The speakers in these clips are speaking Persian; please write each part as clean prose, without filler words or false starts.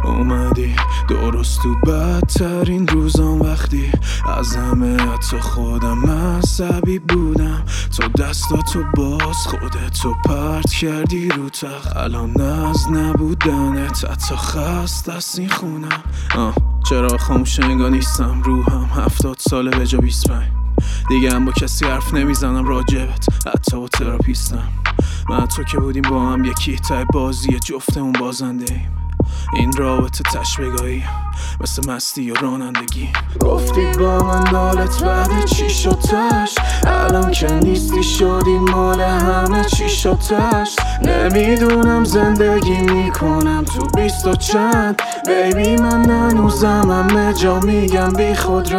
اومدی درست تو بدترین روزام، وقتی از همه حتی خودم عصبی بودم. تو دستاتو باز خودتو پرت کردی رو تخت، الان از نبودنت حتی خسته است این خونم. چرا خاموش انگار نیستم، روحم 70 ساله به جا 25. دیگه هم با کسی حرف نمیزنم راجبت، حتی با تراپیستم. من تو که بودیم با هم یکی، ته بازی جفتمون بازنده ایم. این رابطه تشبیه‌گاهی مثل مستی و رانندگی. گفتی با من حالت بعد چی شدش، الان که نیستی شدی مال همه چی شدش. نمیدونم زندگی میکنم تو 20 و چند، بیبی من هنوزم همه جا میگم بی خود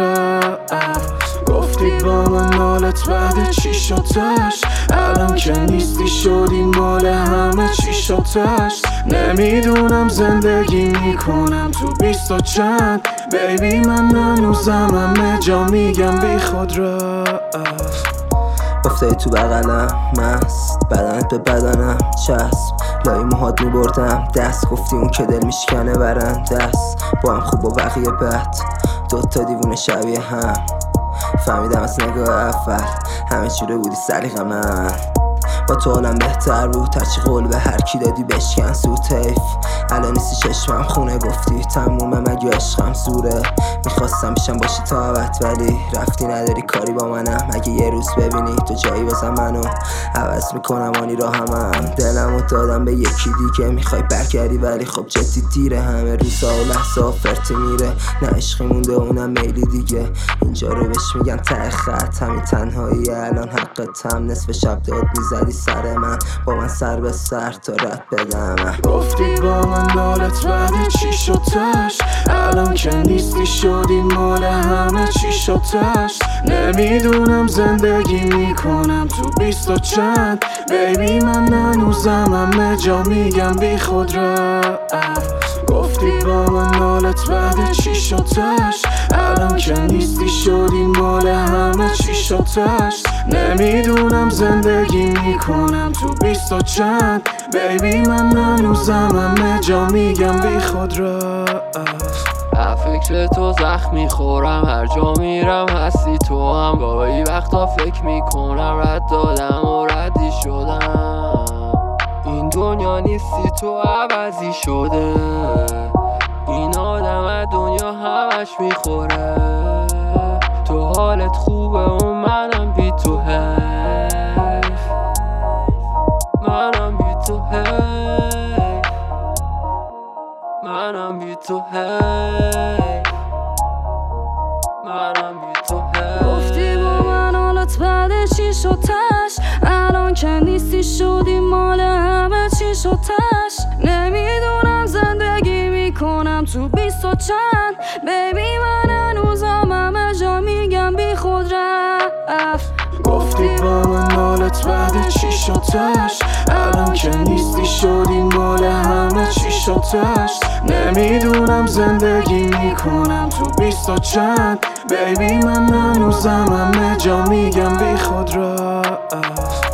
رفت. گفتی با من حالت بعد چی شدش، الان که نیستی شدی مال همه چی شدش. نمیدونم زندگی میکنم تو 20 و چند، بیبی من هنوزم همه جا میگم بی خود رفت. افتادی تو بغلم مست، بدنت به بدنم چسب، لای موهات میبردم دست، گفتی اون که دل میشکنه برن دست. با هم خوب و بقیه بد، دوتا دیوونه شبیه هم. فهمیدم از نگاه اول همه چی رو بودی سلیقه من. با تو حالم بهتر بود، هرچی قول به هر کی دادی بشکن سوت حیف. الان نیستی چشمم خونه، گفتی تمومه مگه عشقم زوره. میخواستم پیشم باشی تا ابد ولی رفتی، نداری کاری با منم. اگه یه روز ببینی تو جایی بازم منو عوض میکنم آنی را همم. دلمو دادم به یکی دیگه، میخوای برگردی ولی خب جدی دیره. همه روزا و لحظه فرتی میره، نه عشقی مونده اونم میلی دیگه. اینجا رو بهش میگن ته خط، همین تنهایی الان حقتم. نصف شب داد میزدی سر من، با من سر به سر تا رد بدم. گفتی با من حالت بعد چی شدش، الان که نیستی شدی مال همه چی شدش. نمیدونم زندگی میکنم تو 20 و چند، بیبی من هنوزم همه جا میگم بی خود رفت. گفتی با من حالت بعد چی شدش، الان که نیستی شدی مال همه چی شدش. نمیدونم زندگی میکنم تو 20 و چند، بیبی من هنوزم همه جا میگم بی خود رفت. فکر تو زخم میخورم، هر جا میرم هستی تو هم. گاهی وقتا فکر میکنم رد دادم و ردی شدم. این دنیا نیستی تو عوضی شده، این آدم از دنیا همش میخوره. تو حالت خوبه و منم بی تو حیف، منم بی تو حیف، منم بی تو حیف، منم بی تو حیف. گفتی با من حالت بعد چی شدش، الان که نیستی شدی مال همه چی شدش. نمیدونم زندگی میکنم تو 20 و چند، بیبی من هنوزم همه جا میگم بی خود رفت. گفتی با من حالت بعد چی شدش، الان که نیستی شدی مال همه چی شدش. نمیدونم زندگی میکنم تو 20 و چند، بیبی من هنوزم همه جا میگم بی خود رفت.